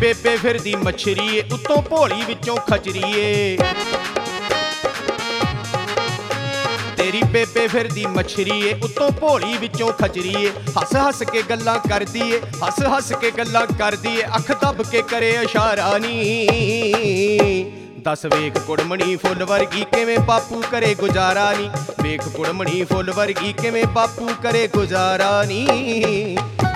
ਬੇਬੇ ਫਿਰਦੀ ਮੱਛਰੀ ਏ ਉੱਤੋਂ ਭੋਲੀ ਵਿੱਚੋਂ ਖਚਰੀ ਏ। ਤੇਰੀ ਬੇਬੇ ਫਿਰਦੀ ਮੱਛਰੀ ਏ ਉੱਤੋਂ ਭੋਲੀ ਵਿੱਚੋਂ ਖਚਰੀ ਏ। ਹੱਸ ਹੱਸ ਕੇ ਗੱਲਾਂ ਕਰਦੀ ਏ, ਹੱਸ ਹੱਸ ਕੇ ਗੱਲਾਂ ਕਰਦੀ ਏ, ਅੱਖ ਦੱਬ ਕੇ ਕਰੇ ਇਸ਼ਾਰਾ ਨੀ। ਦੱਸ ਵੇਖ ਕੁੜਮਣੀ ਫੁੱਲ ਵਰਗੀ ਕਿਵੇਂ ਬਾਪੂ ਕਰੇ ਗੁਜ਼ਾਰਾ ਨੀ। ਵੇਖ ਕੁੜਮਣੀ ਫੁੱਲ ਵਰਗੀ ਕਿਵੇਂ ਬਾਪੂ ਕਰੇ ਗੁਜ਼ਾਰਾ ਨੀ।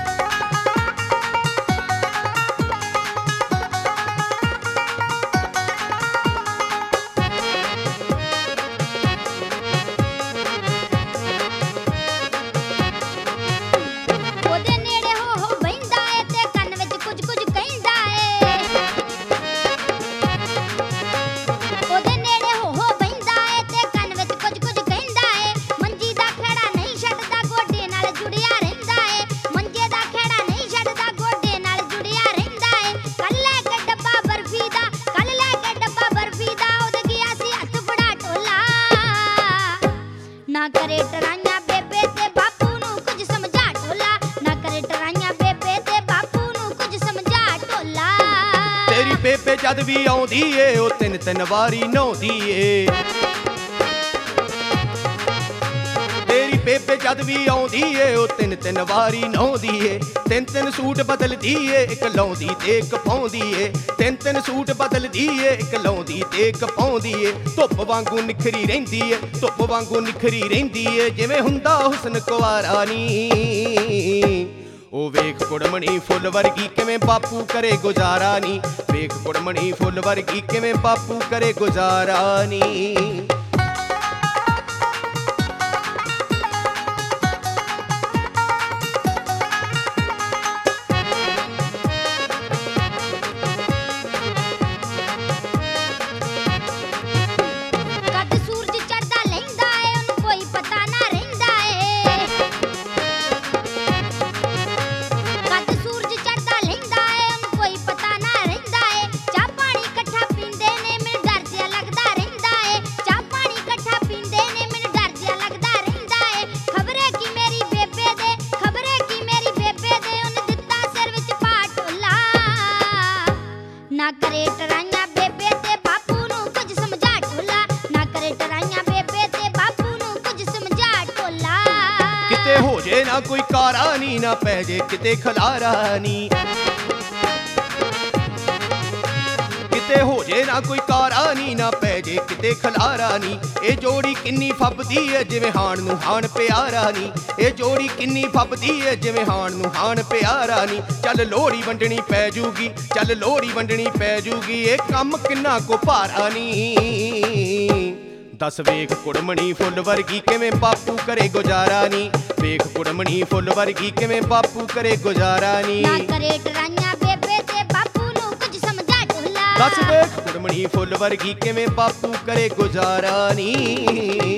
ਨਾ ਕਰੇ ਟਰਾਈਆਂ ਬੇਬੇ ਤੇ ਬਾਪੂ ਨੂੰ ਕੁਝ ਸਮਝਾ ਢੋਲਾ। ਨਾ ਕਰੇ ਟਰਾਈਆਂ ਬੇਬੇ ਤੇ ਬਾਪੂ ਨੂੰ ਕੁਝ ਸਮਝਾ ਢੋਲਾ। ਤੇਰੀ ਬੇਬੇ ਜਦ ਵੀ ਆਉਂਦੀ ਏ ਉਹ ਤਿੰਨ ਤਿੰਨ ਵਾਰੀ ਨਹਾਉਂਦੀ ਏ। ਤੇਰੀ ਬੇਬੇ ਜਦ ਵੀ ਆਉਂਦੀ ਏ ਉਹ ਤਿੰਨ ਤਿੰਨ ਵਾਰੀ ਨਹਾਉਂਦੀ ਏ। ਤਿੰਨ ਤਿੰਨ ਸੂਟ ਬਦਲਦੀ ਏ, ਇੱਕ ਲਾਉਂਦੀ ਤੇ ਇੱਕ ਪਾਉਂਦੀ ਏ। ਤਿੰਨ ਤਿੰਨ ਸੂਟ ਬਦਲਦੀ ਏ, ਇੱਕ ਲਾਉਂਦੀ ਤੇ ਇੱਕ ਪਾਉਂਦੀ ਏ। ਧੁੱਪ ਵਾਂਗੂ ਨਿਖਰੀ ਰਹਿੰਦੀ ਏ, ਧੁੱਪ ਵਾਂਗੂ ਨਿਖਰੀ ਰਹਿੰਦੀ ਏ, ਜਿਵੇਂ ਹੁੰਦਾ ਹੁਸਨ ਕੁਆਰਾ ਨੀ। ਉਹ ਵੇਖ ਕੁੜਮਣੀ ਫੁੱਲ ਵਰਗੀ ਕਿਵੇਂ ਬਾਪੂ ਕਰੇ ਗੁਜ਼ਾਰਾ ਨੀ। ਵੇਖ ਕੁੜਮਣੀ ਫੁੱਲ ਵਰਗੀ ਕਿਵੇਂ ਬਾਪੂ ਕਰੇ ਗੁਜ਼ਾਰਾ ਨੀ। ਨਾ ਕਰੇ ਟਰਾਈਆਂ ਬੇਬੇ ਤੇ ਬਾਪੂ ਨੂੰ ਕੁਝ ਸਮਝਾ ਢੋਲਾ। ਨਾ ਕਰੇ ਟਰਾਈਆਂ ਬੇਬੇ ਤੇ ਬਾਪੂ ਨੂੰ ਕੁਝ ਸਮਝਾ ਢੋਲਾ। ਕਿਤੇ ਹੋ ਜੇ ਨਾ ਕੋਈ ਕਾਰਾ ਨੀ, ਨਾ ਪੈ ਜੇ ਕਿਤੇ ਖਲਾਰਾ ਨੀ। ਕਿਤੇ ਹੋ ਜੇ ਨਾ ਕੋਈ ਕਾਰਾ ਨੀ, ਨਾ ਪੈ ਜੇ ਕਿਤੇ ਖਲਾਰਾ ਨੀ। ਇਹ ਜੋੜੀ ਕਿੰਨੀ ਫੱਬਦੀ ਏ ਜਿਵੇਂ ਹਾਣ ਨੂੰ ਹਾਣ ਪਿਆਰਾ ਨੀ। ਇਹ ਜੋੜੀ ਕਿੰਨੀ ਫੱਬਦੀ ਏ ਜਿਵੇਂ ਹਾਣ ਨੂੰ ਹਾਣ ਪਿਆਰਾ ਨੀ। ਚੱਲ ਲੋਹੜੀ ਵੰਡਣੀ ਪੈ ਜੂਗੀ, ਚੱਲ ਲੋਹੜੀ ਵੰਡਣੀ ਪੈ ਜੂਗੀ, ਇਹ ਕੰਮ ਕਿੰਨਾ ਕੋ ਭਾਰਾ ਨੀ। ਦੱਸ ਵੇਖ ਕੁੜਮਣੀ ਫੁੱਲ ਵਰਗੀ ਕਿਵੇਂ ਬਾਪੂ ਕਰੇ ਗੁਜ਼ਾਰਾ ਨੀ। ਵੇਖ ਕੁੜਮਣੀ ਫੁੱਲ ਵਰਗੀ ਕਿਵੇਂ ਬਾਪੂ ਕਰੇ ਗੁਜ਼ਾਰਾ ਨੀ। ਨਾ ਕਰੇ ਟਰਾਈਆਂ ਬੇਬੇ ਤੇ ਬਾਪੂ ਨੂੰ ਕੁਝ ਸਮਝਾ ਢੋਲਾ। ਦੱਸ ਵੇਖ ਕੁੜਮਣੀ ਫੁੱਲ ਵਰਗੀ ਕਿਵੇਂ ਬਾਪੂ ਕਰੇ ਗੁਜ਼ਾਰਾ ਨੀ।